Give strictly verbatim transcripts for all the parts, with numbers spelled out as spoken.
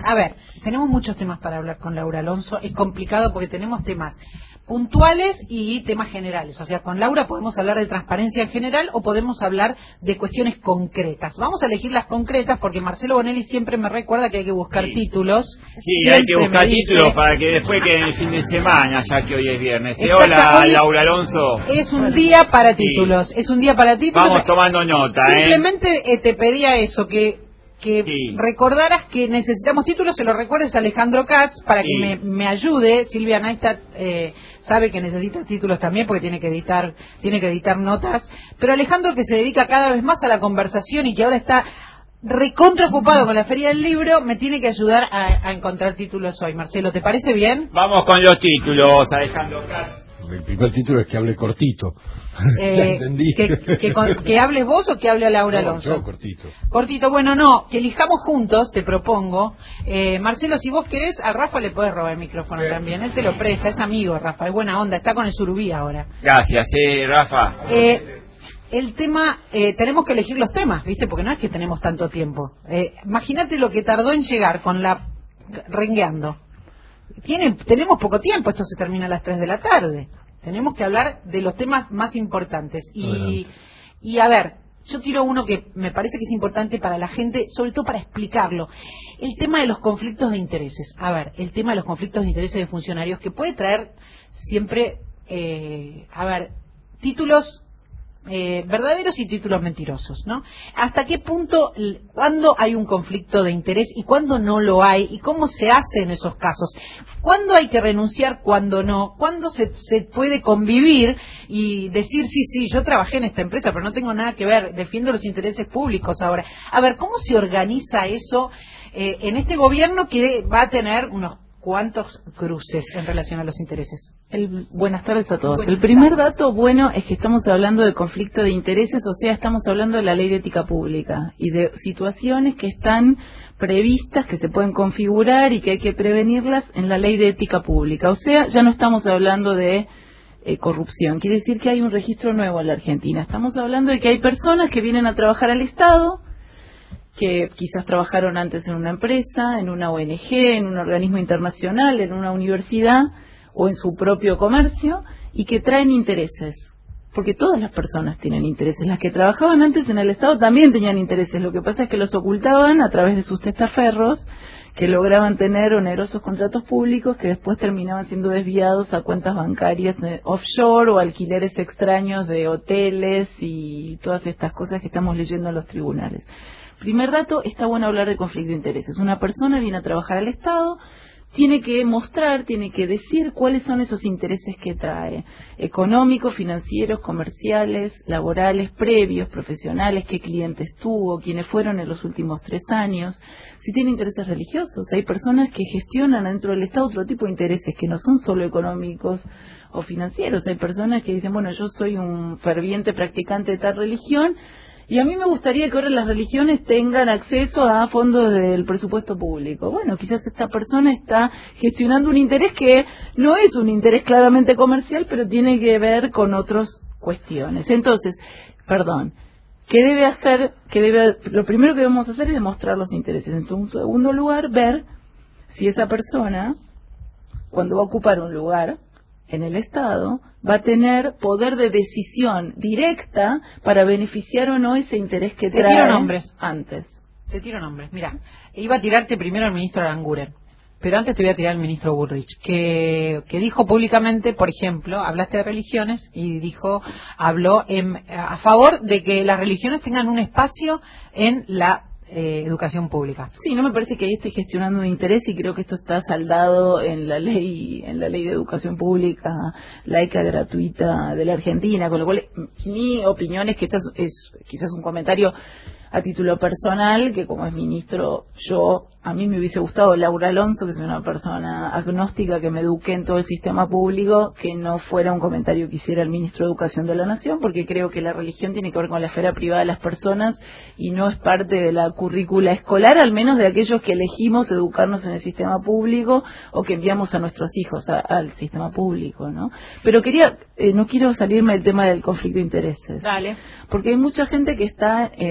A ver, tenemos muchos temas para hablar con Laura Alonso. Es complicado porque tenemos temas puntuales y temas generales. O sea, con Laura podemos hablar de transparencia en general o podemos hablar de cuestiones concretas. Vamos a elegir las concretas porque Marcelo Bonelli siempre me recuerda que hay que buscar sí. títulos. Sí, siempre hay que buscar títulos dice... para que después quede el fin de semana, ya que hoy es viernes. ¿Sí? Hola, hoy Laura Alonso. Es un día para títulos. Sí. Es un día para títulos. Vamos tomando nota, Simplemente ¿eh? eh, te pedía eso, que... que sí. recordaras que necesitamos títulos, se lo recuerdes a Alejandro Katz para sí. que me, me ayude. Silvia Neistat eh, sabe que necesita títulos también porque tiene que editar tiene que editar notas, pero Alejandro, que se dedica cada vez más a la conversación y que ahora está recontra ocupado con la Feria del Libro, me tiene que ayudar a, a encontrar títulos hoy. Marcelo, ¿te parece bien? Vamos con los títulos, Alejandro Katz. El primer título es que hable cortito. Eh, ya entendí. Que, que, que hables vos o que hable Laura no, Alonso. Yo, cortito. Cortito, bueno, no, que elijamos juntos, te propongo. Eh, Marcelo, si vos querés, a Rafa le podés robar el micrófono sí. también. Él te lo presta, es amigo, Rafa, es buena onda, está con el Surubí ahora. Gracias, eh, Rafa. Eh, el tema, eh, tenemos que elegir los temas, ¿viste? Porque no es que tenemos tanto tiempo. Eh, Imagínate lo que tardó en llegar con la rengueando. Tiene, tenemos poco tiempo, esto se termina a las tres de la tarde. Tenemos que hablar de los temas más importantes. Y, y a ver, yo tiro uno que me parece que es importante para la gente, sobre todo para explicarlo. El tema de los conflictos de intereses. A ver, el tema de los conflictos de intereses de funcionarios, que puede traer siempre, eh, a ver, títulos eh, verdaderos y títulos mentirosos, ¿no? ¿Hasta qué punto, cuándo hay un conflicto de interés y cuándo no lo hay? ¿Y cómo se hace en esos casos? ¿Cuándo hay que renunciar, cuándo no? ¿Cuándo se, se puede convivir y decir, sí, sí, yo trabajé en esta empresa, pero no tengo nada que ver, defiendo los intereses públicos ahora? A ver, ¿cómo se organiza eso eh, en este gobierno que va a tener unos cuantos cruces en relación a los intereses? El, buenas tardes a todos. Buenas el primer tardes. dato bueno es que estamos hablando de conflicto de intereses, o sea, estamos hablando de la ley de ética pública y de situaciones que están previstas, que se pueden configurar y que hay que prevenirlas en la ley de ética pública. O sea, ya no estamos hablando de eh, corrupción, quiere decir que hay un registro nuevo en la Argentina. Estamos hablando de que hay personas que vienen a trabajar al Estado, que quizás trabajaron antes en una empresa, en una O N G, en un organismo internacional, en una universidad o en su propio comercio, y que traen intereses. Porque todas las personas tienen intereses. Las que trabajaban antes en el Estado también tenían intereses. Lo que pasa es que los ocultaban a través de sus testaferros, que lograban tener onerosos contratos públicos que después terminaban siendo desviados a cuentas bancarias offshore o alquileres extraños de hoteles y todas estas cosas que estamos leyendo en los tribunales. Primer dato, está bueno hablar de conflicto de intereses. Una persona viene a trabajar al Estado, tiene que mostrar, tiene que decir cuáles son esos intereses que trae, económicos, financieros, comerciales, laborales, previos, profesionales, qué clientes tuvo, quiénes fueron en los últimos tres años, si tiene intereses religiosos. Hay personas que gestionan dentro del Estado otro tipo de intereses que no son solo económicos o financieros. Hay personas que dicen, bueno, yo soy un ferviente practicante de tal religión, y a mí me gustaría que ahora las religiones tengan acceso a fondos del presupuesto público. Bueno, quizás esta persona está gestionando un interés que no es un interés claramente comercial, pero tiene que ver con otras cuestiones. Entonces, perdón, ¿qué debe hacer? ¿Qué debe, lo primero que debemos hacer es demostrar los intereses. En un segundo lugar, ver si esa persona, cuando va a ocupar un lugar en el Estado, va a tener poder de decisión directa para beneficiar o no ese interés que trae. Te tiro nombres. Antes. Te tiro nombres. Mira, iba a tirarte primero al ministro Aranguren, pero antes te voy a tirar al ministro Bullrich, que, que dijo públicamente, por ejemplo, hablaste de religiones y dijo, habló en, a favor de que las religiones tengan un espacio en la Eh, educación pública. Sí, no me parece que ahí esté gestionando un interés y creo que esto está saldado en la ley en la ley de educación pública laica gratuita de la Argentina, con lo cual mi opinión es que esta es, es quizás un comentario a título personal, que como es ministro, yo, a mí me hubiese gustado Laura Alonso, que es una persona agnóstica que me eduqué en todo el sistema público, que no fuera un comentario que hiciera el ministro de Educación de la Nación, porque creo que la religión tiene que ver con la esfera privada de las personas y no es parte de la currícula escolar, al menos de aquellos que elegimos educarnos en el sistema público o que enviamos a nuestros hijos a, al sistema público, ¿no? Pero quería, eh, no quiero salirme del tema del conflicto de intereses. Dale. Porque hay mucha gente que está eh, malentendida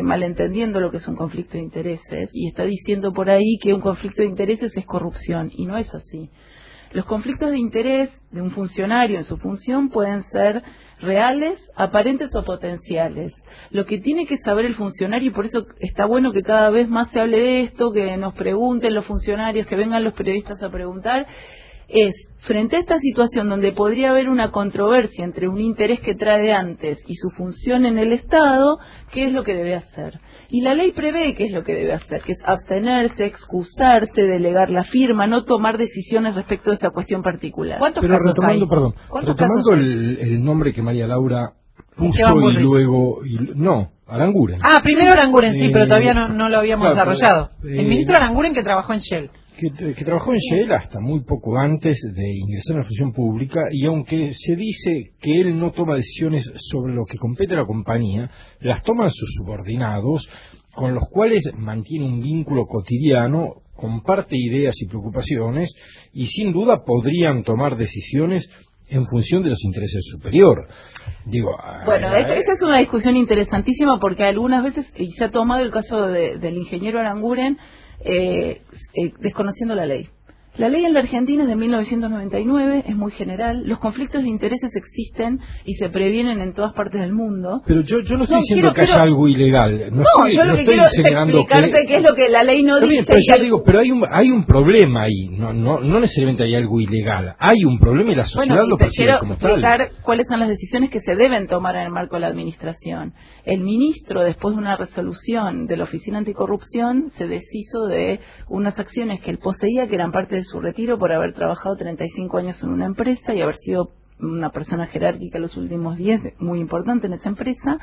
entendiendo lo que es un conflicto de intereses y está diciendo por ahí que un conflicto de intereses es corrupción, y no es así. Los conflictos de interés de un funcionario en su función pueden ser reales, aparentes o potenciales. Lo que tiene que saber el funcionario, y por eso está bueno que cada vez más se hable de esto, que nos pregunten los funcionarios, que vengan los periodistas a preguntar, es, frente a esta situación donde podría haber una controversia entre un interés que trae de antes y su función en el Estado, ¿qué es lo que debe hacer? Y la ley prevé qué es lo que debe hacer, que es abstenerse, excusarse, delegar la firma, no tomar decisiones respecto de esa cuestión particular. ¿Cuántos Pero casos retomando, hay? perdón, retomando el, el nombre que María Laura puso y luego... Y, no, Aranguren. Ah, primero Aranguren, sí, Eh, pero todavía no, no lo habíamos claro, desarrollado. eh, el ministro Aranguren, que trabajó en Shell. Que, que trabajó en Shell hasta muy poco antes de ingresar en la función pública, y aunque se dice que él no toma decisiones sobre lo que compete a la compañía, las toman sus subordinados, con los cuales mantiene un vínculo cotidiano, comparte ideas y preocupaciones, y sin duda podrían tomar decisiones en función de los intereses superior. Digo, bueno, eh, esta, esta es una discusión interesantísima porque algunas veces, y se ha tomado el caso de, del ingeniero Aranguren, Eh, eh, desconociendo la ley. La ley en la Argentina es de mil novecientos noventa y nueve, es muy general. Los conflictos de intereses existen y se previenen en todas partes del mundo. Pero yo, yo no estoy no, diciendo quiero, que haya quiero... algo ilegal. No, no estoy, yo lo no que estoy quiero es explicarte que... qué es lo que la ley no Está dice. bien, pero yo que... digo, pero hay un, hay un problema ahí. No, no, no necesariamente hay algo ilegal. Hay un problema y la sociedad bueno, lo te percibe quiero como explicar tal. cuáles son las decisiones que se deben tomar en el marco de la administración. El ministro, después de una resolución de la Oficina Anticorrupción, se deshizo de unas acciones que él poseía, que eran parte de su retiro por haber trabajado treinta y cinco años en una empresa y haber sido una persona jerárquica los últimos diez, muy importante en esa empresa.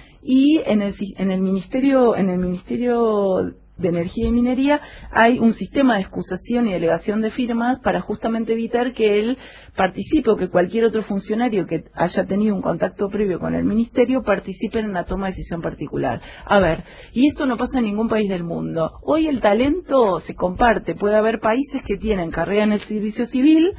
Y en el, en el ministerio, en el ministerio de Energía y Minería hay un sistema de excusación y delegación de firmas para justamente evitar que él participe o que cualquier otro funcionario que haya tenido un contacto previo con el ministerio participe en una toma de decisión particular. A ver, y esto no pasa en ningún país del mundo. Hoy el talento se comparte. Puede haber países que tienen carrera en el servicio civil,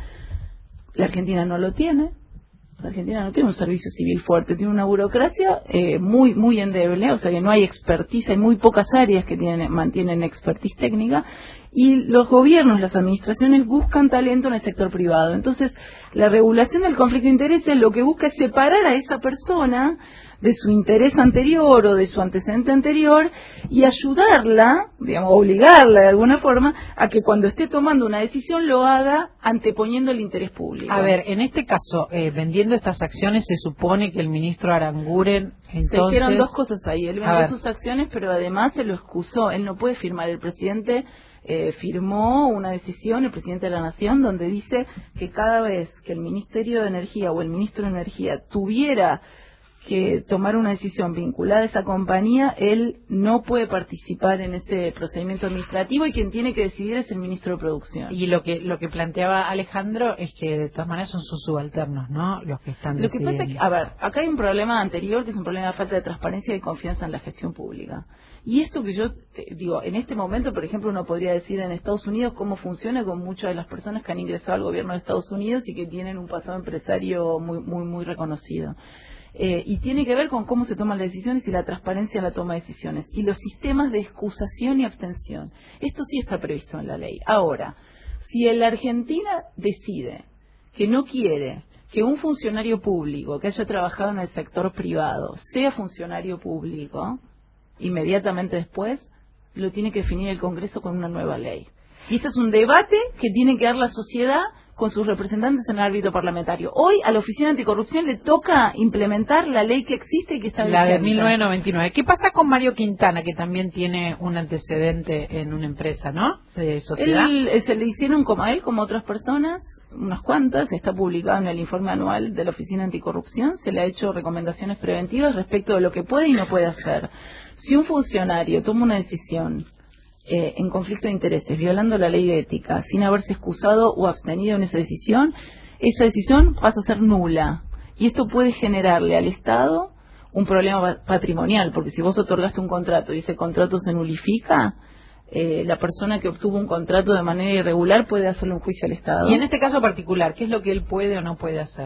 la Argentina no lo tiene. La Argentina no tiene un servicio civil fuerte, tiene una burocracia eh, muy muy endeble, o sea que no hay expertise, hay muy pocas áreas que tienen, mantienen expertise técnica, y los gobiernos, las administraciones buscan talento en el sector privado. Entonces, la regulación del conflicto de intereses lo que busca es separar a esa persona de su interés anterior o de su antecedente anterior y ayudarla, digamos, obligarla de alguna forma a que cuando esté tomando una decisión lo haga anteponiendo el interés público. A ver, en este caso, eh, vendiendo estas acciones, se supone que el ministro Aranguren, entonces... Se hicieron dos cosas ahí. Él vendió sus acciones, pero además se lo excusó. Él no puede firmar. El presidente eh, firmó una decisión, el presidente de la Nación, donde dice que cada vez que el Ministerio de Energía o el ministro de Energía tuviera que tomar una decisión vinculada a esa compañía, él no puede participar en ese procedimiento administrativo y quien tiene que decidir es el ministro de Producción. Y lo que lo que planteaba Alejandro es que de todas maneras son sus subalternos, ¿no? Los que están Lo decidiendo. que pasa es que, a ver, acá hay un problema anterior que es un problema de falta de transparencia y confianza en la gestión pública. Y esto que yo eh, digo, en este momento, por ejemplo, uno podría decir en Estados Unidos cómo funciona con muchas de las personas que han ingresado al gobierno de Estados Unidos y que tienen un pasado empresario muy muy muy reconocido. Eh, y tiene que ver con cómo se toman las decisiones y la transparencia en la toma de decisiones y los sistemas de excusación y abstención. Esto sí está previsto en la ley. Ahora, si la Argentina decide que no quiere que un funcionario público que haya trabajado en el sector privado sea funcionario público, inmediatamente después lo tiene que definir el Congreso con una nueva ley. Y este es un debate que tiene que dar la sociedad con sus representantes en el ámbito parlamentario. Hoy a la Oficina Anticorrupción le toca implementar la ley que existe y que está vigente. La de mil novecientos noventa y nueve. ¿Qué pasa con Mario Quintana, que también tiene un antecedente en una empresa, ¿no? De sociedad. Él, eh, se le hicieron como a él, como a otras personas, unas cuantas, está publicado en el informe anual de la Oficina Anticorrupción, se le ha hecho recomendaciones preventivas respecto de lo que puede y no puede hacer. Si un funcionario toma una decisión Eh, en conflicto de intereses, violando la ley de ética, sin haberse excusado o abstenido en esa decisión, esa decisión pasa a ser nula. Y esto puede generarle al Estado un problema patrimonial, porque si vos otorgaste un contrato y ese contrato se nulifica, eh, la persona que obtuvo un contrato de manera irregular puede hacerle un juicio al Estado. Y en este caso particular, ¿qué es lo que él puede o no puede hacer?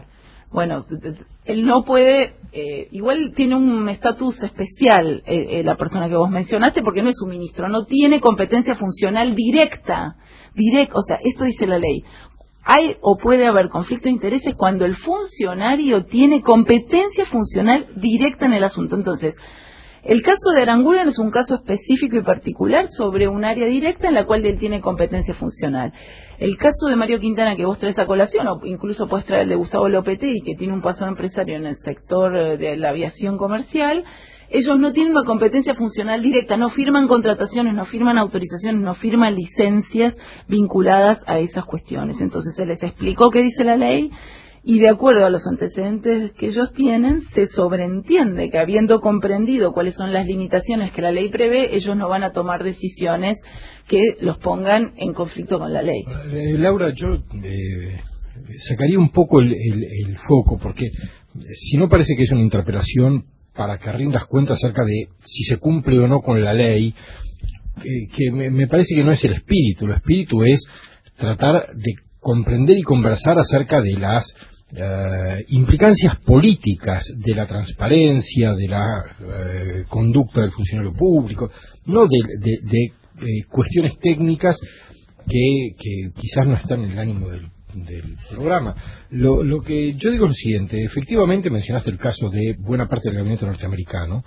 bueno, él no puede, eh, igual tiene un estatus especial eh, eh, la persona que vos mencionaste, porque no es un ministro, no tiene competencia funcional directa, direct, o sea, esto dice la ley. Hay o puede haber conflicto de intereses cuando el funcionario tiene competencia funcional directa en el asunto. Entonces, el caso de Aranguren es un caso específico y particular sobre un área directa en la cual él tiene competencia funcional. El caso de Mario Quintana que vos traes a colación, o incluso puedes traer el de Gustavo Lopetegui, que tiene un pasado empresario en el sector de la aviación comercial, ellos no tienen una competencia funcional directa, no firman contrataciones, no firman autorizaciones, no firman licencias vinculadas a esas cuestiones. Entonces se les explicó qué dice la ley y de acuerdo a los antecedentes que ellos tienen, se sobreentiende que habiendo comprendido cuáles son las limitaciones que la ley prevé, ellos no van a tomar decisiones que los pongan en conflicto con la ley. Eh, Laura, yo eh, sacaría un poco el, el, el foco, porque si no parece que es una interpelación para que rindas cuenta acerca de si se cumple o no con la ley, que, que me, me parece que no es el espíritu. El espíritu es tratar de comprender y conversar acerca de las eh, implicancias políticas de la transparencia, de la eh, conducta del funcionario público, no de, de, de eh, cuestiones técnicas que, que quizás no están en el ánimo del del programa. Lo, lo que yo digo es lo siguiente: efectivamente mencionaste el caso de buena parte del gabinete norteamericano,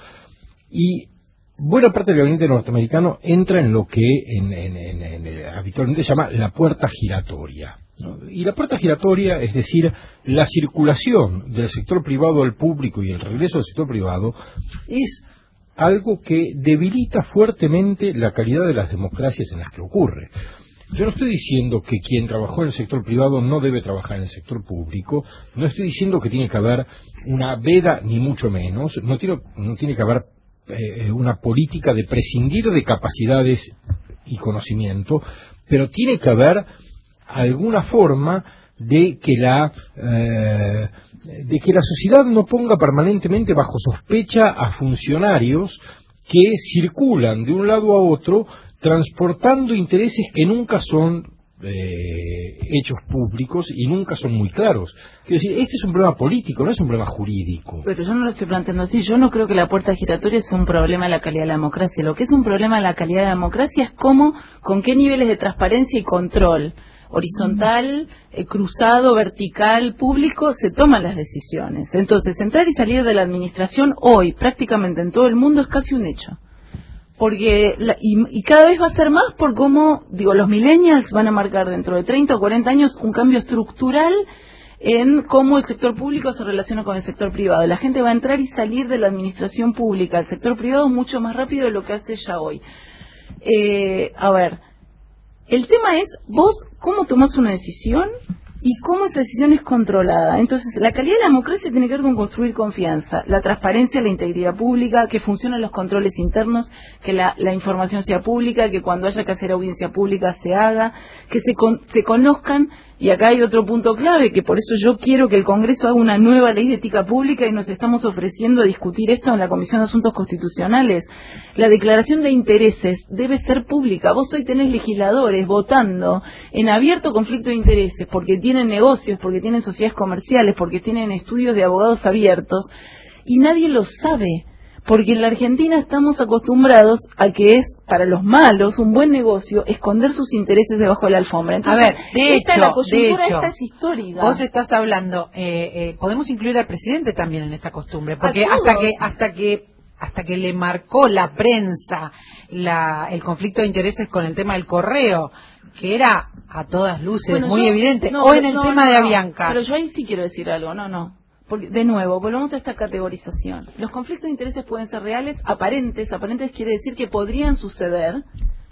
y buena parte del gabinete norteamericano entra en lo que en, en, en, en, habitualmente se llama la puerta giratoria, ¿no? Y la puerta giratoria, es decir, la circulación del sector privado al público y el regreso del sector privado, es algo que debilita fuertemente la calidad de las democracias en las que ocurre. Yo no estoy diciendo que quien trabajó en el sector privado no debe trabajar en el sector público, no estoy diciendo que tiene que haber una veda, ni mucho menos, no tiene, no tiene que haber eh, una política de prescindir de capacidades y conocimiento, pero tiene que haber alguna forma de que la eh, de que la sociedad no ponga permanentemente bajo sospecha a funcionarios que circulan de un lado a otro transportando intereses que nunca son eh, hechos públicos y nunca son muy claros. Quiero decir, este es un problema político, no es un problema jurídico. Pero yo no lo estoy planteando así. Yo no creo que la puerta giratoria sea un problema de la calidad de la democracia. Lo que es un problema de la calidad de la democracia es cómo, con qué niveles de transparencia y control horizontal, eh, cruzado, vertical, público, se toman las decisiones. Entonces, entrar y salir de la administración hoy, prácticamente en todo el mundo, es casi un hecho. Porque la, y, y cada vez va a ser más por cómo, digo, los millennials van a marcar dentro de treinta o cuarenta años un cambio estructural en cómo el sector público se relaciona con el sector privado. La gente va a entrar y salir de la administración pública al sector privado mucho más rápido de lo que hace ya hoy. Eh, a ver, el tema es vos cómo tomás una decisión y cómo esa decisión es controlada. Entonces, la calidad de la democracia tiene que ver con construir confianza, la transparencia, la integridad pública, que funcionen los controles internos, que la, la información sea pública, que cuando haya que hacer audiencia pública se haga, que se, con, se conozcan. Y acá hay otro punto clave, que por eso yo quiero que el Congreso haga una nueva ley de ética pública y nos estamos ofreciendo a discutir esto en la Comisión de Asuntos Constitucionales. La declaración de intereses debe ser pública. Vos hoy tenés legisladores votando en abierto conflicto de intereses porque tienen negocios, porque tienen sociedades comerciales, porque tienen estudios de abogados abiertos y nadie lo sabe. Porque en la Argentina estamos acostumbrados a que es, para los malos, un buen negocio esconder sus intereses debajo de la alfombra. Entonces, a ver, de esta, hecho, la coyuntura de hecho, esta es histórica. Vos estás hablando, eh, eh, podemos incluir al presidente también en esta costumbre, porque hasta que, hasta que, hasta que le marcó la prensa la, el conflicto de intereses con el tema del correo, que era a todas luces bueno, muy yo, evidente, no, o en el no, tema no, de no, Avianca. Pero yo ahí sí quiero decir algo, no, no. Porque, de nuevo, volvamos a esta categorización. Los conflictos de intereses pueden ser reales, aparentes. Aparentes quiere decir que podrían suceder.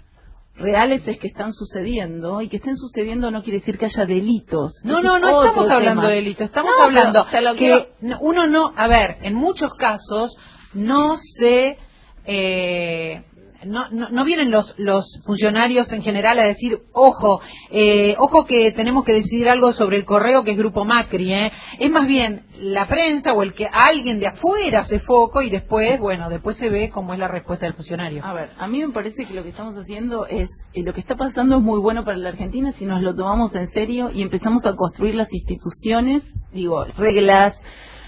Reales es que están sucediendo. Y que estén sucediendo no quiere decir que haya delitos. No, no, no estamos hablando de delitos. Estamos no, hablando que quiero... uno no... A ver, en muchos casos no se... Eh, no, no, no vienen los, los funcionarios en general a decir, ojo, eh, ojo que tenemos que decidir algo sobre el correo que es Grupo Macri, ¿eh? Es más bien la prensa o el que alguien de afuera hace foco y después, bueno, después se ve cómo es la respuesta del funcionario. A ver, a mí me parece que lo que estamos haciendo es, eh, lo que está pasando es muy bueno para la Argentina si nos lo tomamos en serio y empezamos a construir las instituciones, digo, reglas,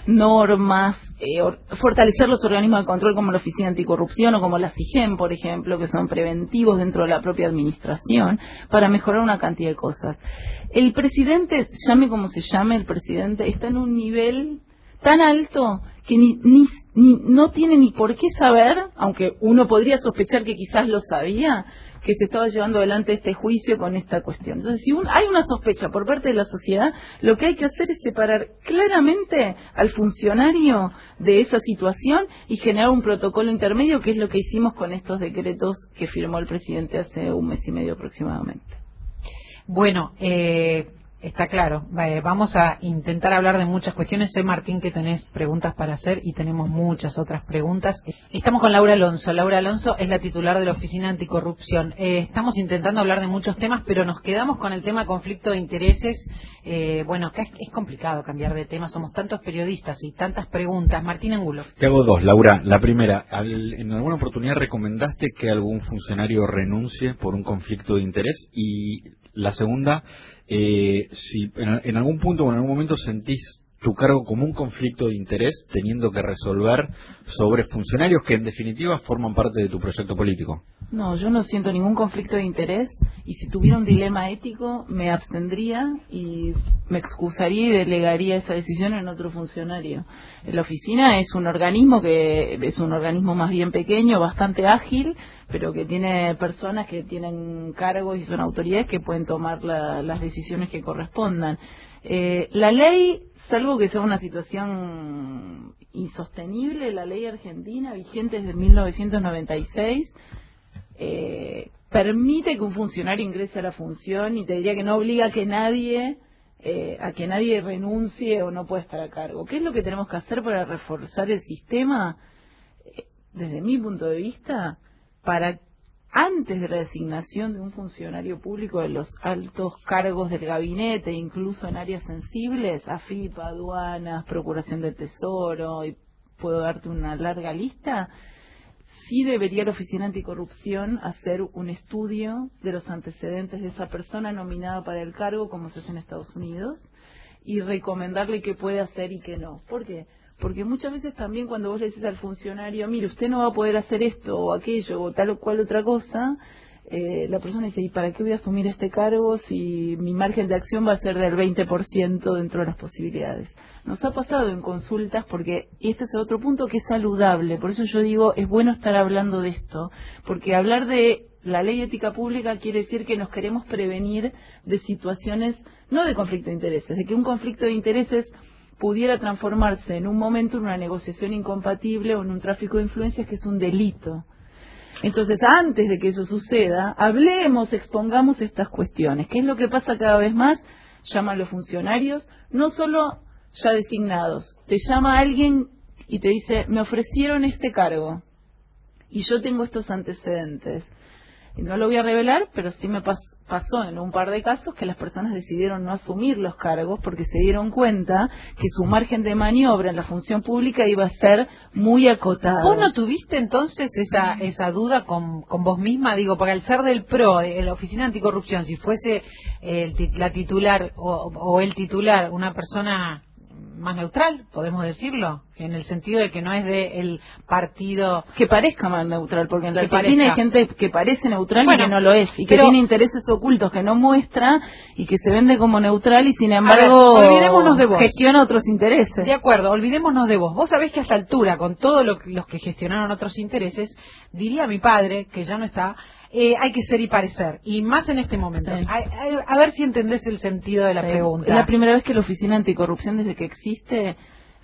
normas, eh, or, fortalecer los organismos de control como la Oficina Anticorrupción o como la SIGEM, por ejemplo, que son preventivos dentro de la propia administración, para mejorar una cantidad de cosas. El presidente, llame como se llame, el presidente está en un nivel tan alto que ni, ni, ni no tiene ni por qué saber, aunque uno podría sospechar que quizás lo sabía, que se estaba llevando adelante este juicio con esta cuestión. Entonces, si un, hay una sospecha por parte de la sociedad, lo que hay que hacer es separar claramente al funcionario de esa situación y generar un protocolo intermedio, que es lo que hicimos con estos decretos que firmó el presidente hace un mes y medio aproximadamente. Bueno, eh, está claro. Eh, vamos a intentar hablar de muchas cuestiones. Sé, Martín, que tenés preguntas para hacer y tenemos muchas otras preguntas. Estamos con Laura Alonso. Laura Alonso es la titular de la Oficina Anticorrupción. Eh, estamos intentando hablar de muchos temas, pero nos quedamos con el tema conflicto de intereses. Eh, bueno, acá es, es complicado cambiar de tema. Somos tantos periodistas y tantas preguntas. Martín Angulo. Te hago dos, Laura. La primera, al, en alguna oportunidad recomendaste que algún funcionario renuncie por un conflicto de interés, y la segunda, eh, si en, en algún punto o en algún momento sentís tu cargo como un conflicto de interés teniendo que resolver sobre funcionarios que en definitiva forman parte de tu proyecto político. No, yo no siento ningún conflicto de interés y si tuviera un dilema ético me abstendría y me excusaría y delegaría esa decisión en otro funcionario. La oficina es un organismo que es un organismo más bien pequeño, bastante ágil, pero que tiene personas que tienen cargos y son autoridades que pueden tomar la, las decisiones que correspondan. Eh, la ley, salvo que sea una situación insostenible, la ley argentina vigente desde mil novecientos noventa y seis eh, permite que un funcionario ingrese a la función y te diría que no obliga a que nadie eh, a que nadie renuncie o no pueda estar a cargo. ¿Qué es lo que tenemos que hacer para reforzar el sistema? Eh, desde mi punto de vista, para antes de la designación de un funcionario público de los altos cargos del gabinete, incluso en áreas sensibles, AFIP, aduanas, procuración de tesoro, y puedo darte una larga lista, sí debería la Oficina Anticorrupción hacer un estudio de los antecedentes de esa persona nominada para el cargo, como se hace en Estados Unidos, y recomendarle qué puede hacer y qué no. ¿Por qué? Porque muchas veces también cuando vos le dices al funcionario, mire, usted no va a poder hacer esto o aquello o tal o cual otra cosa, eh, la persona dice, ¿y para qué voy a asumir este cargo si mi margen de acción va a ser del veinte por ciento dentro de las posibilidades? Nos ha pasado en consultas, porque este es el otro punto que es saludable, por eso yo digo, es bueno estar hablando de esto, porque hablar de la ley de ética pública quiere decir que nos queremos prevenir de situaciones, no de conflicto de intereses, de que un conflicto de intereses pudiera transformarse en un momento en una negociación incompatible o en un tráfico de influencias que es un delito. Entonces, antes de que eso suceda, hablemos, expongamos estas cuestiones. ¿Qué es lo que pasa cada vez más? Llaman los funcionarios, no solo ya designados, te llama alguien y te dice, me ofrecieron este cargo y yo tengo estos antecedentes. Y no lo voy a revelar, pero sí me pas pasó en un par de casos que las personas decidieron no asumir los cargos porque se dieron cuenta que su margen de maniobra en la función pública iba a ser muy acotado. ¿Vos no tuviste entonces esa esa duda con, con vos misma? Digo, porque al ser del P R O, de la Oficina Anticorrupción, si fuese el, la titular o, o el titular una persona más neutral, podemos decirlo, en el sentido de que no es del partido que parezca más neutral, porque en la que Argentina parezca. hay gente que parece neutral Bueno, y que no lo es, y que pero, tiene intereses ocultos que no muestra y que se vende como neutral y sin embargo ver, olvidémonos de vos. Gestiona otros intereses. De acuerdo, olvidémonos de vos. Vos sabés que a esta altura, con todos lo, los que gestionaron otros intereses, diría mi padre, que ya no está, Eh, hay que ser y parecer, y más en este momento. Sí. A, a, a ver si entendés el sentido de la Sí. pregunta. Es la primera vez que la Oficina Anticorrupción, desde que existe,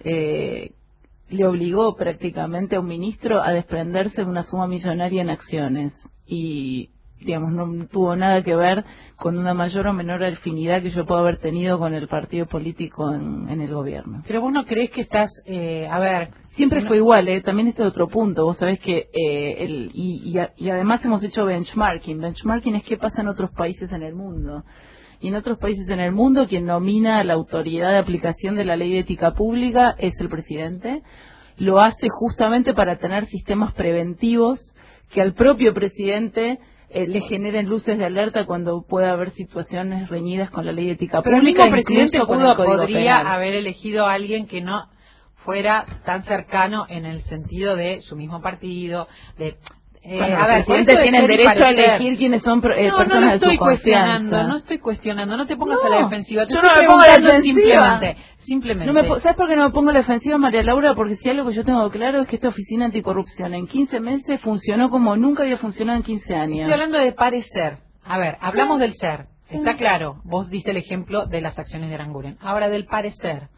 eh, le obligó prácticamente a un ministro a desprenderse de una suma millonaria en acciones. Y digamos, no tuvo nada que ver con una mayor o menor afinidad que yo pueda haber tenido con el partido político en, en el gobierno. Pero vos no creés que estás, eh, a ver... Siempre no... fue igual, ¿eh? También este es otro punto. Vos sabés que, eh, el, y, y, a, y además hemos hecho benchmarking. Benchmarking es qué pasa en otros países en el mundo. Y en otros países en el mundo, quien nomina a la autoridad de aplicación de la ley de ética pública es el presidente. Lo hace justamente para tener sistemas preventivos que al propio presidente eh, le generen luces de alerta cuando pueda haber situaciones reñidas con la ley de ética Pero pública. el mismo presidente pudo, podría penal. haber elegido a alguien que no fuera tan cercano en el sentido de su mismo partido, de... Eh, bueno, a ver, el presidente tiene derecho a elegir quiénes son eh, no, personas no lo estoy de su confianza. cuestionando, no estoy cuestionando, no te pongas no, a la defensiva. Te yo estoy no me pongo a la preguntando defensiva. simplemente, simplemente. No me, ¿Sabes por qué no me pongo a la defensiva, María Laura? Porque si algo que yo tengo claro es que esta oficina anticorrupción en quince meses funcionó como nunca había funcionado en quince años. Estoy hablando de parecer. A ver, hablamos sí. del ser. Sí. Está claro, vos diste el ejemplo de las acciones de Aranguren. Ahora del parecer.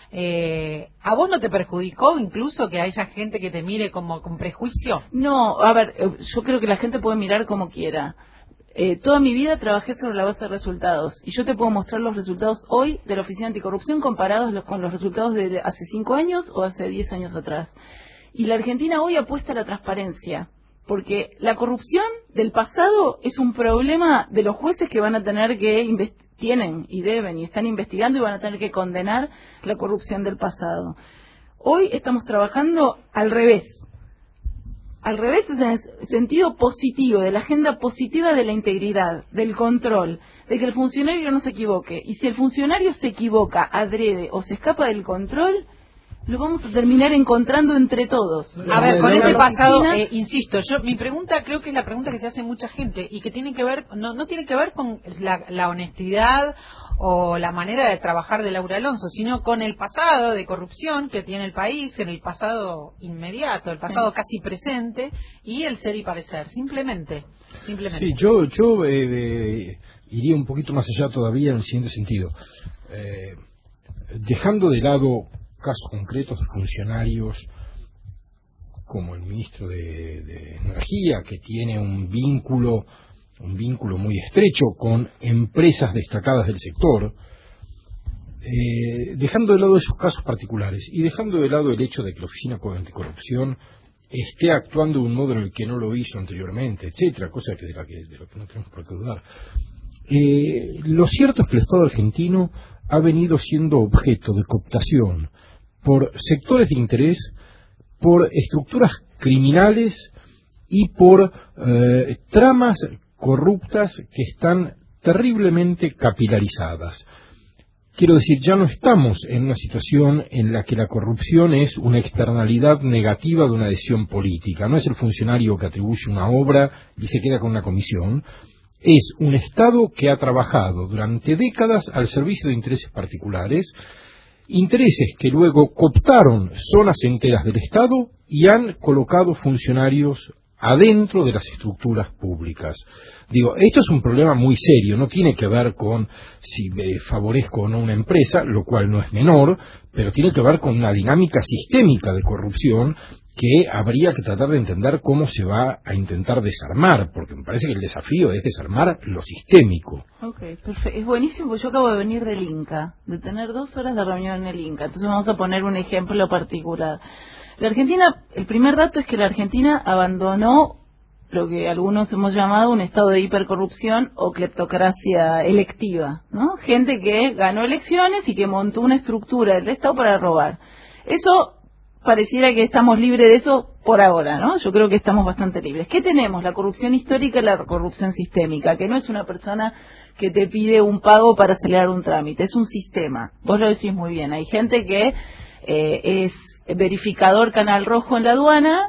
Eh, ¿A vos no te perjudicó incluso que haya gente que te mire como con prejuicio? No, a ver, yo creo que la gente puede mirar como quiera. Eh, toda mi vida trabajé sobre la base de resultados y yo te puedo mostrar los resultados hoy de la Oficina Anticorrupción comparados los, con los resultados de hace cinco años o hace diez años atrás. Y la Argentina hoy apuesta a la transparencia, porque la corrupción del pasado es un problema de los jueces que van a tener que investigar. Tienen y deben y están investigando y van a tener que condenar la corrupción del pasado. Hoy estamos trabajando al revés. Al revés es en el sentido positivo, de la agenda positiva de la integridad, del control, de que el funcionario no se equivoque. Y si el funcionario se equivoca, adrede o se escapa del control, lo vamos a terminar encontrando entre todos. A ver, con este pasado, eh, insisto, yo mi pregunta creo que es la pregunta que se hace mucha gente y que tiene que ver, no, no tiene que ver con la, la honestidad o la manera de trabajar de Laura Alonso, sino con el pasado de corrupción que tiene el país, en el pasado inmediato, el pasado sí. casi presente y el ser y parecer, simplemente. simplemente. Sí, yo, yo eh, eh, iría un poquito más allá todavía en el siguiente sentido. Eh, dejando de lado casos concretos de funcionarios como el ministro de, de Energía, que tiene un vínculo un vínculo muy estrecho con empresas destacadas del sector, eh, dejando de lado esos casos particulares y dejando de lado el hecho de que la Oficina Anticorrupción esté actuando de un modo en el que no lo hizo anteriormente, etcétera, cosa que de, la que, de lo que no tenemos por qué dudar. Eh, lo cierto es que el Estado argentino ha venido siendo objeto de cooptación por sectores de interés, por estructuras criminales y por eh, tramas corruptas que están terriblemente capilarizadas. Quiero decir, ya no estamos en una situación en la que la corrupción es una externalidad negativa de una decisión política. No es el funcionario que atribuye una obra y se queda con una comisión. Es un Estado que ha trabajado durante décadas al servicio de intereses particulares, intereses que luego cooptaron zonas enteras del Estado y han colocado funcionarios adentro de las estructuras públicas. Digo, esto es un problema muy serio, no tiene que ver con si eh, favorezco o no una empresa, lo cual no es menor, pero tiene que ver con una dinámica sistémica de corrupción que habría que tratar de entender cómo se va a intentar desarmar, porque me parece que el desafío es desarmar lo sistémico. Ok, perfecto. Es buenísimo, porque yo acabo de venir del Inca, de tener dos horas de reunión en el Inca, entonces vamos a poner un ejemplo particular. La Argentina, el primer dato es que la Argentina abandonó lo que algunos hemos llamado un estado de hipercorrupción o cleptocracia electiva, ¿no? Gente que ganó elecciones y que montó una estructura del Estado para robar. Eso pareciera que estamos libres de eso por ahora, ¿no? Yo creo que estamos bastante libres. ¿Qué tenemos? La corrupción histórica y la corrupción sistémica, que no es una persona que te pide un pago para acelerar un trámite, es un sistema. Vos lo decís muy bien. Hay gente que eh, es verificador Canal Rojo en la aduana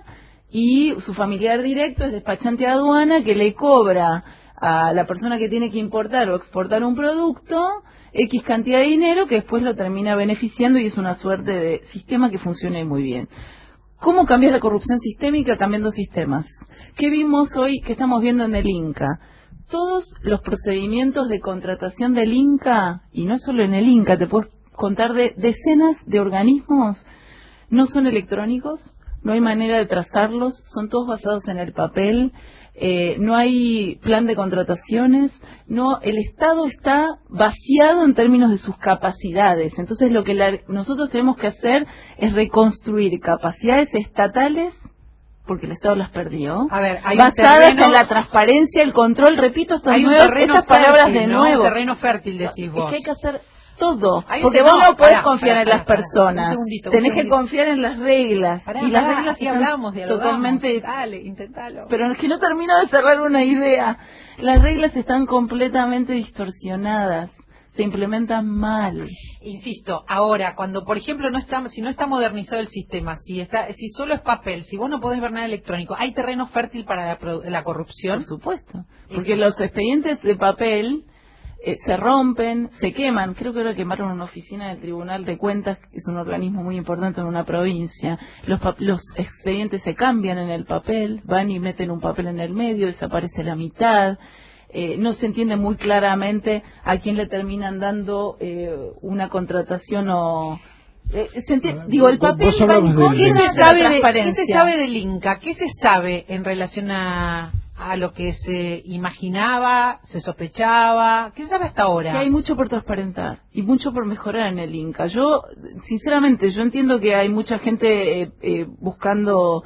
y su familiar directo es despachante de aduana que le cobra a la persona que tiene que importar o exportar un producto X cantidad de dinero que después lo termina beneficiando y es una suerte de sistema que funciona muy bien. ¿Cómo cambiar la corrupción sistémica? Cambiando sistemas. ¿Qué vimos hoy que estamos viendo en el Inca? Todos los procedimientos de contratación del Inca, y no solo en el Inca, te puedo contar de decenas de organismos, no son electrónicos, no hay manera de trazarlos, son todos basados en el papel, eh, no hay plan de contrataciones, no, el Estado está vaciado en términos de sus capacidades. Entonces lo que la, nosotros tenemos que hacer es reconstruir capacidades estatales, porque el Estado las perdió, A ver, hay basadas terreno, en la transparencia, el control, repito estas, hay un nuevas, terreno estas palabras fértil, de ¿no? nuevo. Un terreno fértil, decís vos. Es que hay que hacer todo, Hay un porque terreno- vos no podés pará, confiar pará, en pará, las pará. personas, Un segundito, un tenés que segundito. confiar en las reglas, Pará, y las pará, reglas así están hablamos, dialogamos. totalmente... Dale, intentalo. Pero es que no termino de cerrar una idea. Las reglas están completamente distorsionadas, se implementan mal. Insisto, ahora, cuando por ejemplo no está, si no está modernizado el sistema, si está, si solo es papel, si vos no podés ver nada electrónico, ¿hay terreno fértil para la, pro- la corrupción? Por supuesto. Porque Eso. los expedientes de papel eh, se rompen, se queman. Creo que ahora quemaron una oficina del Tribunal de Cuentas, que es un organismo muy importante en una provincia. Los, pa- los expedientes se cambian en el papel, van y meten un papel en el medio, desaparece la mitad. Eh, no se entiende muy claramente a quién le terminan dando eh, una contratación o... Eh, se entiende- digo, el Vos- papel vos va en hablabas del- contra ¿Qué de se la sabe de, ¿qué transparencia. se sabe del Inca? ¿Qué se sabe en relación a, a lo que se imaginaba, se sospechaba? ¿Qué se sabe hasta ahora? Que hay mucho por transparentar y mucho por mejorar en el Inca. Yo, sinceramente, yo entiendo que hay mucha gente eh, eh, buscando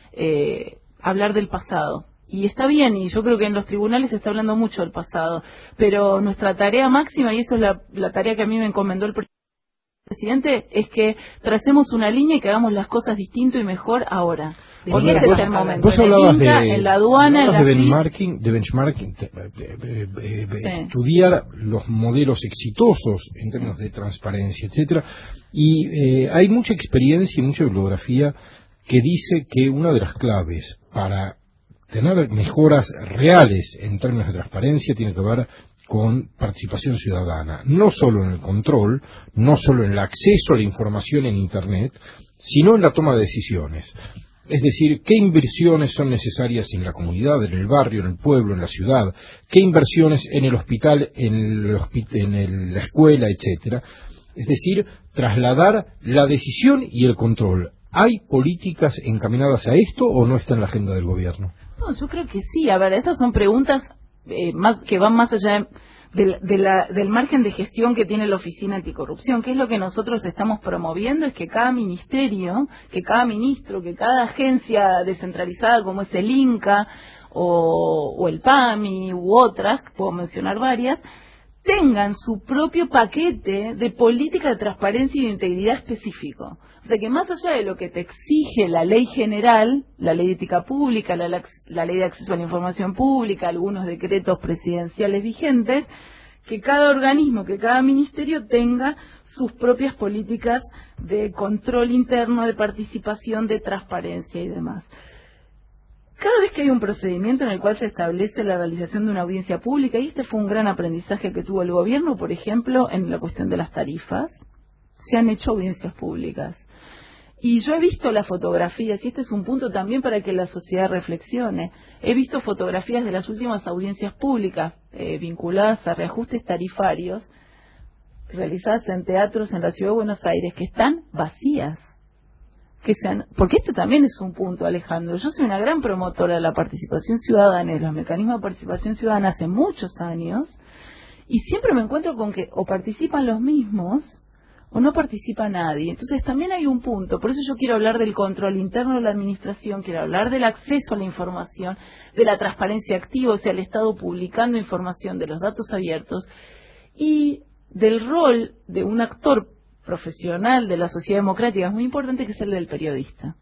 eh, hablar del pasado. Y está bien, y yo creo que en los tribunales se está hablando mucho del pasado. Pero nuestra tarea máxima, y eso es la, la tarea que a mí me encomendó el presidente, es que tracemos una línea y que hagamos las cosas distinto y mejor ahora. Porque Vos- este vos- es el momento. Vos En el hablabas Inca, de, en la aduana, en hablabas la de F I P. benchmarking, de benchmarking, de- de- de- de- de Sí. estudiar los modelos exitosos en términos de transparencia, etcétera. Y eh, hay mucha experiencia y mucha bibliografía que dice que una de las claves para tener mejoras reales en términos de transparencia tiene que ver con participación ciudadana, no solo en el control, no solo en el acceso a la información en Internet, sino en la toma de decisiones. Es decir, qué inversiones son necesarias en la comunidad, en el barrio, en el pueblo, en la ciudad, qué inversiones en el hospital, en, el hospi- en el- la escuela, etcétera. Es decir, trasladar la decisión y el control. ¿Hay políticas encaminadas a esto o no está en la agenda del gobierno? No, yo creo que sí. A ver, esas son preguntas eh, más que van más allá de, de, de la, del margen de gestión que tiene la Oficina Anticorrupción. ¿Qué es lo que nosotros estamos promoviendo? Es que cada ministerio, que cada ministro, que cada agencia descentralizada como es el Inca o, o el PAMI u otras, puedo mencionar varias, tengan su propio paquete de política de transparencia y de integridad específico. O sea que más allá de lo que te exige la ley general, la ley de ética pública, la, la ley de acceso a la información pública, algunos decretos presidenciales vigentes, que cada organismo, que cada ministerio tenga sus propias políticas de control interno, de participación, de transparencia y demás. Cada vez que hay un procedimiento en el cual se establece la realización de una audiencia pública, y este fue un gran aprendizaje que tuvo el gobierno, por ejemplo, en la cuestión de las tarifas, se han hecho audiencias públicas. Y yo he visto las fotografías, y este es un punto también para que la sociedad reflexione. He visto fotografías de las últimas audiencias públicas eh, vinculadas a reajustes tarifarios realizadas en teatros en la Ciudad de Buenos Aires que están vacías. Que sean, porque este también es un punto, Alejandro. Yo soy una gran promotora de la participación ciudadana y de los mecanismos de participación ciudadana hace muchos años, y siempre me encuentro con que o participan los mismos o no participa nadie. Entonces también hay un punto, por eso yo quiero hablar del control interno de la administración, quiero hablar del acceso a la información, de la transparencia activa, o sea, el Estado publicando información de los datos abiertos, y del rol de un actor profesional de la sociedad democrática, es muy importante, que es el del periodista.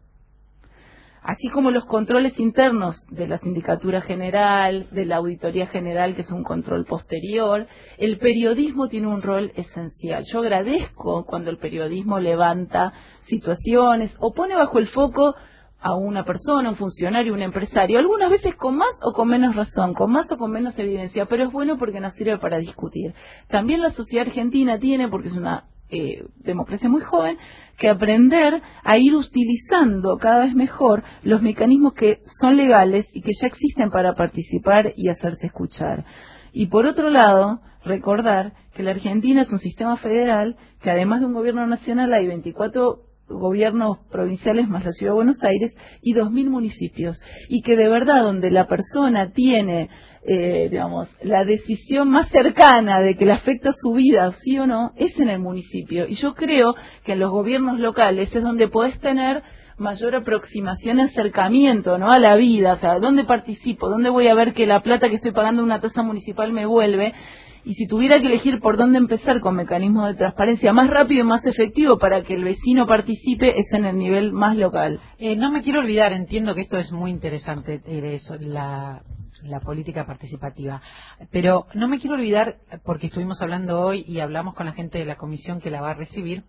Así como los controles internos de la Sindicatura General, de la Auditoría General, que es un control posterior, el periodismo tiene un rol esencial. Yo agradezco cuando el periodismo levanta situaciones o pone bajo el foco a una persona, un funcionario, un empresario, algunas veces con más o con menos razón, con más o con menos evidencia, pero es bueno porque nos sirve para discutir. También la sociedad argentina tiene, porque es una Eh, democracia muy joven, que aprender a ir utilizando cada vez mejor los mecanismos que son legales y que ya existen para participar y hacerse escuchar. Y por otro lado, recordar que la Argentina es un sistema federal, que además de un gobierno nacional hay veinticuatro gobiernos provinciales más la Ciudad de Buenos Aires y dos mil municipios, y que de verdad donde la persona tiene eh, digamos la decisión más cercana de que le afecta su vida sí o no es en el municipio, y yo creo que en los gobiernos locales es donde podés tener mayor aproximación, acercamiento, ¿no?, a la vida, o sea, ¿dónde participo? ¿Dónde voy a ver que la plata que estoy pagando en una tasa municipal me vuelve? Y si tuviera que elegir por dónde empezar con mecanismos de transparencia más rápido y más efectivo para que el vecino participe, es en el nivel más local. Eh, no me quiero olvidar, entiendo que esto es muy interesante, eh, eso, la, la política participativa, pero no me quiero olvidar, porque estuvimos hablando hoy y hablamos con la gente de la comisión que la va a recibir,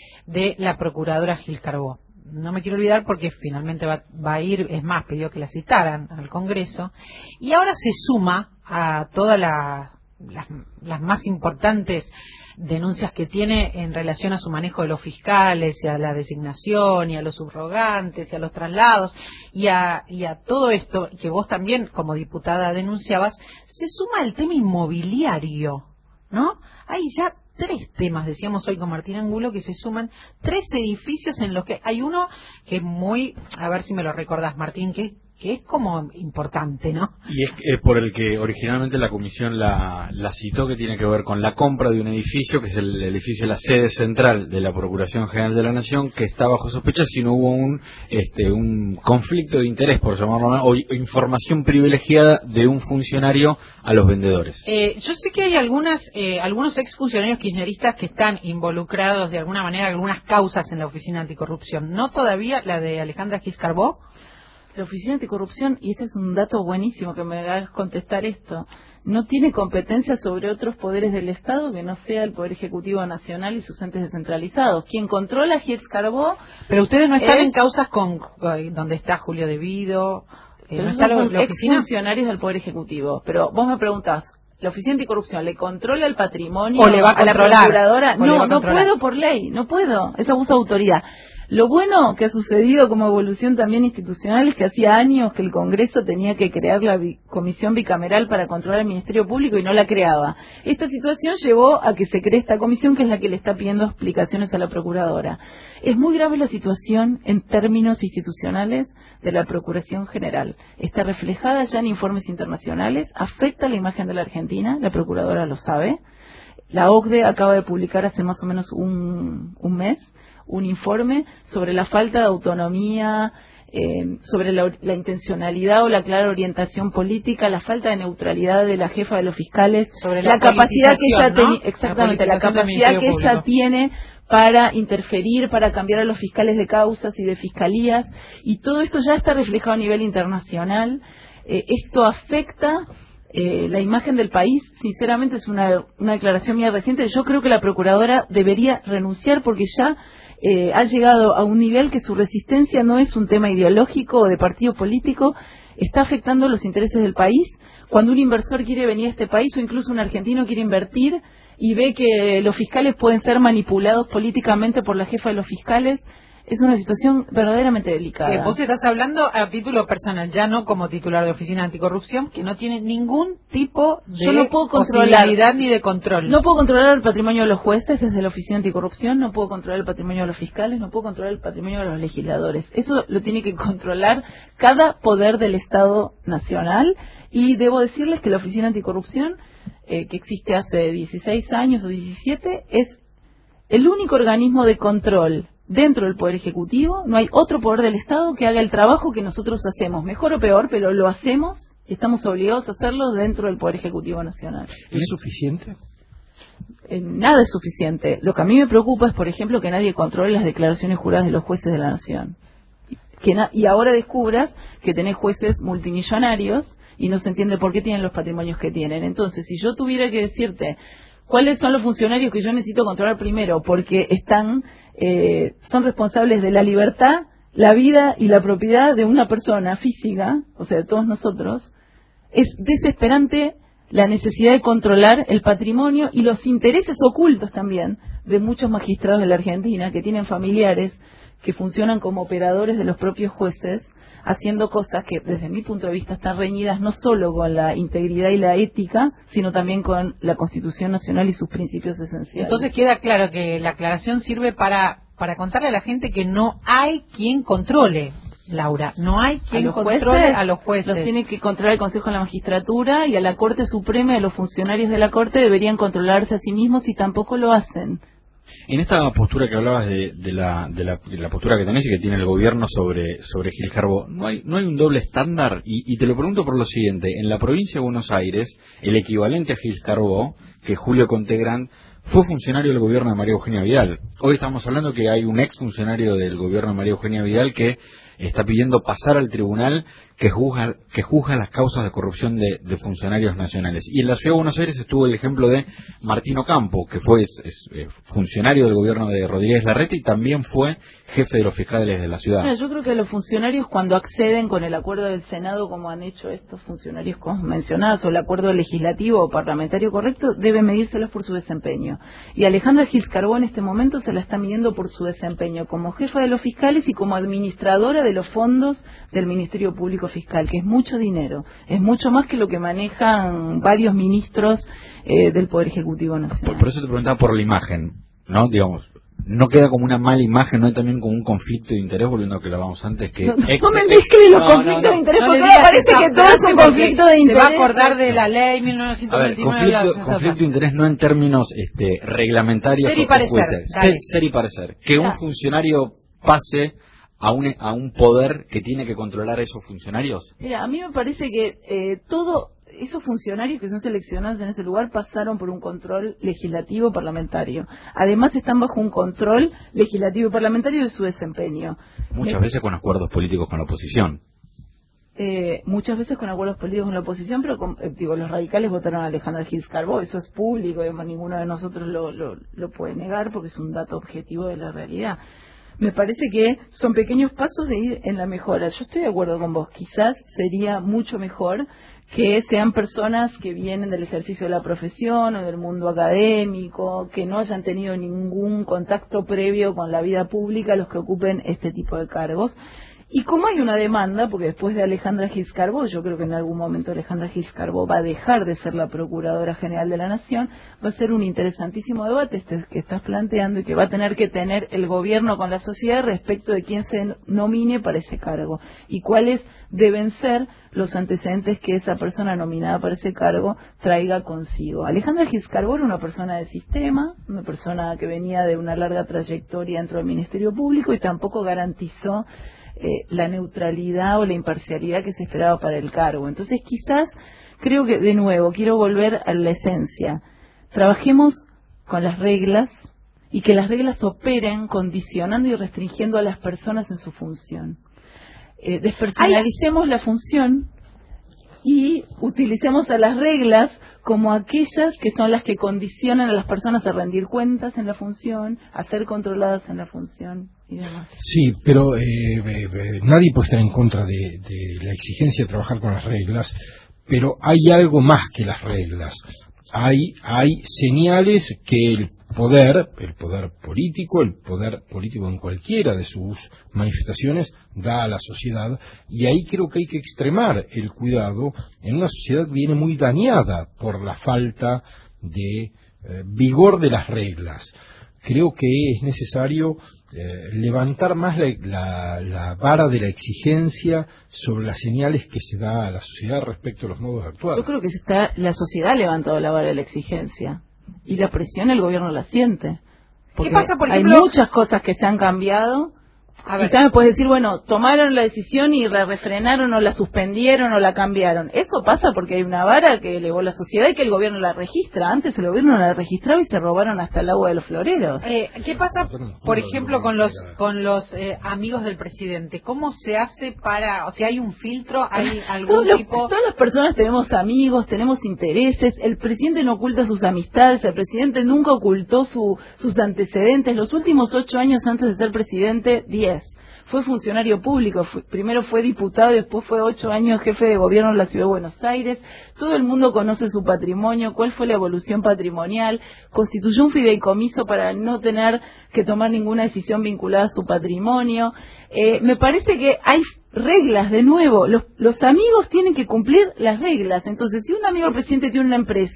de la procuradora Gil Carbó. No me quiero olvidar porque finalmente va, va a ir, es más, pidió que la citaran al Congreso, y ahora se suma a toda la... Las, las más importantes denuncias que tiene en relación a su manejo de los fiscales y a la designación y a los subrogantes y a los traslados y a, y a todo esto que vos también como diputada denunciabas, se suma el tema inmobiliario, ¿no? Hay ya tres temas, decíamos hoy con Martín Angulo, que se suman, tres edificios en los que hay uno que es muy, a ver si me lo recordás, Martín, que que es como importante, ¿no? Y es eh, por el que originalmente la comisión la, la citó, que tiene que ver con la compra de un edificio, que es el, el edificio de la sede central de la Procuración General de la Nación, que está bajo sospecha si no hubo un este un conflicto de interés, por llamarlo o, o información privilegiada de un funcionario a los vendedores. Eh, yo sé que hay algunas eh, algunos exfuncionarios kirchneristas que están involucrados de alguna manera en algunas causas en la Oficina Anticorrupción. ¿No todavía la de Alejandra Gil Carbó? La Oficina Anticorrupción, y este es un dato buenísimo que me hagas contestar esto, no tiene competencia sobre otros poderes del Estado que no sea el Poder Ejecutivo Nacional y sus entes descentralizados. Quien controla Gil Carbó... Pero ustedes no están es... en causas con, con donde está Julio De Vido, eh, ¿no está la, la oficina? Exfuncionarios del Poder Ejecutivo. Pero vos me preguntás, ¿la Oficina Anticorrupción le controla el patrimonio o le va a, a la procuradora? No, no puedo por ley, no puedo. Es abuso de autoridad. Lo bueno que ha sucedido como evolución también institucional es que hacía años que el Congreso tenía que crear la bi- comisión bicameral para controlar el Ministerio Público y no la creaba. Esta situación llevó a que se cree esta comisión, que es la que le está pidiendo explicaciones a la Procuradora. Es muy grave la situación en términos institucionales de la Procuración General. Está reflejada ya en informes internacionales, afecta la imagen de la Argentina, la Procuradora lo sabe. La O C D E acaba de publicar hace más o menos un, un mes un informe sobre la falta de autonomía, eh, sobre la, la intencionalidad o la clara orientación política, la falta de neutralidad de la jefa de los fiscales, sobre la, la capacidad que ella ¿no? tiene, exactamente, la, la capacidad que ella tiene para interferir, para cambiar a los fiscales de causas y de fiscalías, y todo esto ya está reflejado a nivel internacional. Eh, esto afecta Eh, la imagen del país. Sinceramente es una, una declaración mía reciente. Yo creo que la procuradora debería renunciar porque ya eh, ha llegado a un nivel que su resistencia no es un tema ideológico o de partido político, está afectando los intereses del país. Cuando un inversor quiere venir a este país o incluso un argentino quiere invertir y ve que los fiscales pueden ser manipulados políticamente por la jefa de los fiscales, es una situación verdaderamente delicada. Eh, vos estás hablando a título personal, ya no como titular de Oficina Anticorrupción, que no tiene ningún tipo de Yo no puedo posibilidad ni de control. No puedo controlar el patrimonio de los jueces desde la Oficina Anticorrupción, no puedo controlar el patrimonio de los fiscales, no puedo controlar el patrimonio de los legisladores. Eso lo tiene que controlar cada poder del Estado Nacional, y debo decirles que la Oficina Anticorrupción, eh, que existe hace dieciséis años o diecisiete, es el único organismo de control dentro del Poder Ejecutivo. No hay otro poder del Estado que haga el trabajo que nosotros hacemos, mejor o peor, pero lo hacemos y estamos obligados a hacerlo dentro del Poder Ejecutivo Nacional. ¿Es suficiente? Eh, nada es suficiente. Lo que a mí me preocupa es, por ejemplo, que nadie controle las declaraciones juradas de los jueces de la Nación. Que na- y ahora descubras que tenés jueces multimillonarios y no se entiende por qué tienen los patrimonios que tienen. Entonces, si yo tuviera que decirte cuáles son los funcionarios que yo necesito controlar primero, porque están eh, son responsables de la libertad, la vida y la propiedad de una persona física, o sea, de todos nosotros, es desesperante la necesidad de controlar el patrimonio y los intereses ocultos también de muchos magistrados de la Argentina que tienen familiares que funcionan como operadores de los propios jueces, haciendo cosas que desde mi punto de vista están reñidas no solo con la integridad y la ética, sino también con la Constitución Nacional y sus principios esenciales. Entonces queda claro que la aclaración sirve para para contarle a la gente que no hay quien controle, Laura, no hay quien a controle jueces, a los jueces. Los tiene que controlar el Consejo de la Magistratura, y a la Corte Suprema y a los funcionarios de la Corte deberían controlarse a sí mismos, y tampoco lo hacen. En esta postura que hablabas de, de, la, de, la, de la postura que tenés y que tiene el gobierno sobre, sobre Gil Carbó, ¿no hay, no hay un doble estándar? Y, y te lo pregunto por lo siguiente: en la provincia de Buenos Aires, el equivalente a Gil Carbó, que Julio Contegrán, fue funcionario del gobierno de María Eugenia Vidal. Hoy estamos hablando que hay un ex funcionario del gobierno de María Eugenia Vidal que está pidiendo pasar al tribunal que juzga, que juzga las causas de corrupción de, de funcionarios nacionales. Y en la Ciudad de Buenos Aires estuvo el ejemplo de Martín Ocampo, que fue es, es, eh, funcionario del gobierno de Rodríguez Larreta y también fue jefe de los fiscales de la ciudad. Bueno, yo creo que los funcionarios, cuando acceden con el acuerdo del Senado, como han hecho estos funcionarios mencionados, o el acuerdo legislativo o parlamentario correcto, deben medírselos por su desempeño. Y Alejandra Gil Carbó en este momento se la está midiendo por su desempeño como jefa de los fiscales y como administradora de los fondos del Ministerio Público Fiscal, que es mucho dinero, es mucho más que lo que manejan varios ministros eh, del Poder Ejecutivo Nacional. Por, por eso te preguntaba por la imagen, ¿no? Digamos, no queda como una mala imagen, no hay también como un conflicto de interés, volviendo a lo que hablábamos antes, que... No, no, ex, no me ex, mezclen los no, conflictos no, no, de interés, no porque le me parece esa que todo es un conflicto de interés. Se va a acordar de la ley mil novecientos veintinueve. A ver, conflicto, conflicto de interés no en términos este, reglamentarios. Ser y parecer. Ser, ser y parecer. Que Claro. un funcionario pase a un, a un poder que tiene que controlar a esos funcionarios. Mira, a mí me parece que eh, todo esos funcionarios que son seleccionados en ese lugar pasaron por un control legislativo parlamentario. Además están bajo un control legislativo y parlamentario de su desempeño. Muchas Me, veces con acuerdos políticos con la oposición. Eh, muchas veces con acuerdos políticos con la oposición, pero con, eh, digo, los radicales votaron a Alejandra Gil Carbó, eso es público, digamos, ninguno de nosotros lo, lo, lo puede negar porque es un dato objetivo de la realidad. Me parece que son pequeños pasos de ir en la mejora. Yo estoy de acuerdo con vos, quizás sería mucho mejor que sean personas que vienen del ejercicio de la profesión o del mundo académico, que no hayan tenido ningún contacto previo con la vida pública los que ocupen este tipo de cargos. Y como hay una demanda, porque después de Alejandra Gil Carbó, yo creo que en algún momento Alejandra Gil Carbó va a dejar de ser la Procuradora General de la Nación, va a ser un interesantísimo debate este que estás planteando y que va a tener que tener el gobierno con la sociedad respecto de quién se nomine para ese cargo y cuáles deben ser los antecedentes que esa persona nominada para ese cargo traiga consigo. Alejandra Gil Carbó era una persona de sistema, una persona que venía de una larga trayectoria dentro del Ministerio Público y tampoco garantizó Eh, la neutralidad o la imparcialidad que se esperaba para el cargo. Entonces quizás, creo que de nuevo, quiero volver a la esencia. Trabajemos con las reglas y que las reglas operen condicionando y restringiendo a las personas en su función. Eh, despersonalicemos la función y utilicemos a las reglas como aquellas que son las que condicionan a las personas a rendir cuentas en la función, a ser controladas en la función y demás. Sí, pero eh, eh, nadie puede estar en contra de, de la exigencia de trabajar con las reglas, pero hay algo más que las reglas. Hay, hay señales que el poder, el poder político, el poder político en cualquiera de sus manifestaciones da a la sociedad, y ahí creo que hay que extremar el cuidado en una sociedad que viene muy dañada por la falta de eh, vigor de las reglas. Creo que es necesario eh, levantar más la, la, la vara de la exigencia sobre las señales que se da a la sociedad respecto a los modos de actuar. Yo creo que se está, la sociedad ha levantado la vara de la exigencia y la presión el gobierno la siente. Porque ¿Qué pasa, por ejemplo? hay muchas cosas que se han cambiado. A ver. Quizás me puedes decir, bueno, tomaron la decisión y la refrenaron o la suspendieron o la cambiaron. Eso pasa porque hay una vara que elevó la sociedad y que el gobierno la registra. Antes el gobierno la registraba y se robaron hasta el agua de los floreros. Eh, ¿Qué pasa, por ejemplo, con los con los eh, amigos del presidente? ¿Cómo se hace para, o sea, hay un filtro, hay algún Todos los, tipo? Todas las personas tenemos amigos, tenemos intereses. El presidente no oculta sus amistades, el presidente nunca ocultó su, sus antecedentes. Los últimos ocho años antes de ser presidente, diez. Fue funcionario público, fue, primero fue diputado, después fue ocho años jefe de gobierno en la Ciudad de Buenos Aires. Todo el mundo conoce su patrimonio, cuál fue la evolución patrimonial, constituyó un fideicomiso para no tener que tomar ninguna decisión vinculada a su patrimonio. Eh, me parece que hay reglas, de nuevo, los, los amigos tienen que cumplir las reglas. Entonces, si un amigo del presidente tiene una empresa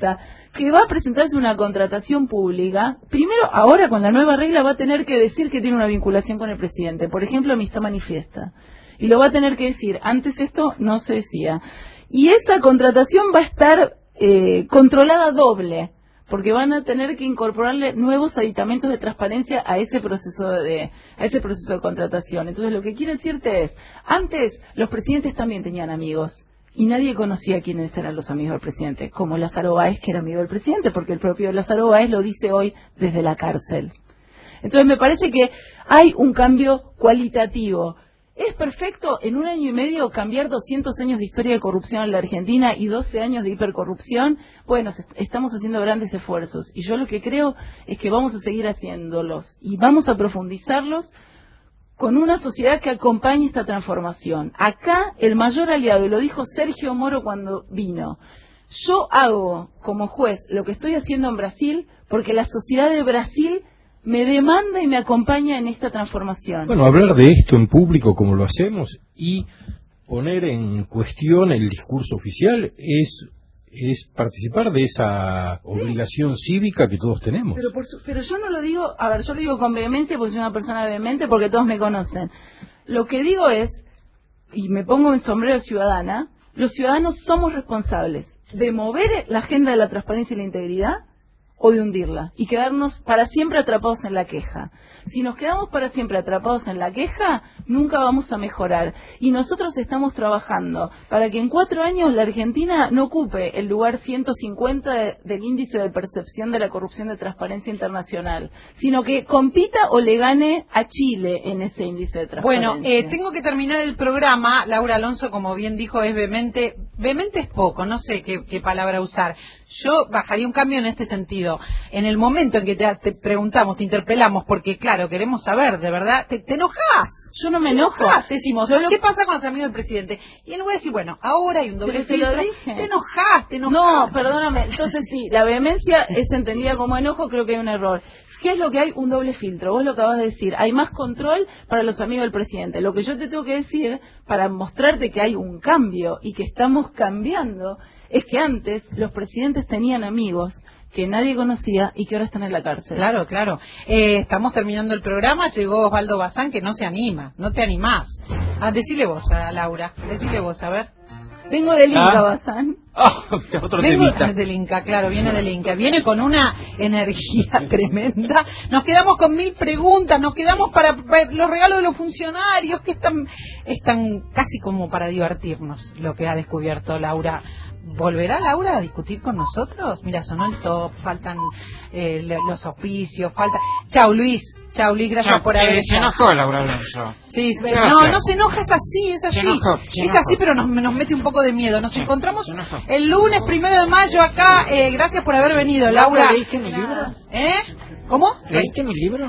que va a presentarse una contratación pública, primero, ahora con la nueva regla va a tener que decir que tiene una vinculación con el presidente. Por ejemplo, amistad manifiesta. Y lo va a tener que decir. Antes esto no se decía. Y esa contratación va a estar eh, controlada doble, porque van a tener que incorporarle nuevos aditamentos de transparencia a ese proceso de a ese proceso de contratación. Entonces, lo que quiero decirte es, antes los presidentes también tenían amigos. Y nadie conocía quiénes eran los amigos del presidente, como Lázaro Báez, que era amigo del presidente, porque el propio Lázaro Báez lo dice hoy desde la cárcel. Entonces me parece que hay un cambio cualitativo. ¿Es perfecto en un año y medio cambiar doscientos años de historia de corrupción en la Argentina y doce años de hipercorrupción? Bueno, estamos haciendo grandes esfuerzos y yo lo que creo es que vamos a seguir haciéndolos y vamos a profundizarlos con una sociedad que acompañe esta transformación. Acá el mayor aliado, y lo dijo Sergio Moro cuando vino, yo hago como juez lo que estoy haciendo en Brasil porque la sociedad de Brasil me demanda y me acompaña en esta transformación. Bueno, hablar de esto en público como lo hacemos y poner en cuestión el discurso oficial es... es participar de esa obligación sí. cívica que todos tenemos. Pero, por su, pero yo no lo digo, a ver, yo lo digo con vehemencia porque soy una persona vehemente, porque todos me conocen. Lo que digo es, y me pongo en sombrero ciudadana, los ciudadanos somos responsables de mover la agenda de la transparencia y la integridad o de hundirla y quedarnos para siempre atrapados en la queja. Si nos quedamos para siempre atrapados en la queja, nunca vamos a mejorar. Y nosotros estamos trabajando para que en cuatro años la Argentina no ocupe el lugar ciento cincuenta de, del índice de percepción de la corrupción de Transparencia Internacional, sino que compita o le gane a Chile en ese índice de transparencia. Bueno, eh, tengo que terminar el programa. Laura Alonso, como bien dijo, es vehemente. Vehemente es poco, no sé qué, qué palabra usar. Yo bajaría un cambio en este sentido. En el momento en que te, te preguntamos, te interpelamos, porque claro, queremos saber, de verdad, te, te enojas. Yo no me enojo. Te decimos, lo... ¿qué pasa con los amigos del presidente? Y en lugar de decir, bueno, ahora hay un doble Pero te filtro. lo dije. Te enojas, te enojas. No, perdóname. Entonces sí, la vehemencia es entendida como enojo, creo que hay un error. ¿Qué es lo que hay? Un doble filtro. Vos lo acabas de decir. Hay más control para los amigos del presidente. Lo que yo te tengo que decir, para mostrarte que hay un cambio y que estamos cambiando, es que antes los presidentes tenían amigos que nadie conocía y que ahora están en la cárcel. Claro, claro. Eh, estamos terminando el programa. Llegó Osvaldo Bazán, que no se anima. No te animás. Ah, decile vos a Laura. Decile vos, a ver. Vengo del Inca, ¿Ah? Bazán. Oh, otro Vengo temita. del Inca, claro, viene del Inca. Viene con una energía tremenda. Nos quedamos con mil preguntas, nos quedamos para, para los regalos de los funcionarios, que están, están casi como para divertirnos, lo que ha descubierto Laura. ¿Volverá Laura a discutir con nosotros? Mira, sonó el top, faltan eh, los auspicios, falta... Chau Luis, chau Luis, gracias No, por haber eh, se estado. enojó Laura Alonso. Sí, ¿Qué no, hace? no se enoja, es así, es así. Se enojó, se es enojó. así, pero nos, nos mete un poco de miedo. Nos Sí, encontramos se enojó. el lunes primero de mayo acá. Eh, gracias por haber venido, Laura. Laura, ¿leíste mi libro? ¿Eh? ¿Cómo? ¿Leíste mi libro?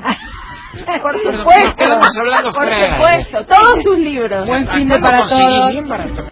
Por Nos supuesto. quedamos hablando Por fuera de- supuesto. Todos tus libros. Buen Acá fin de lo para conseguí todos. bien barato.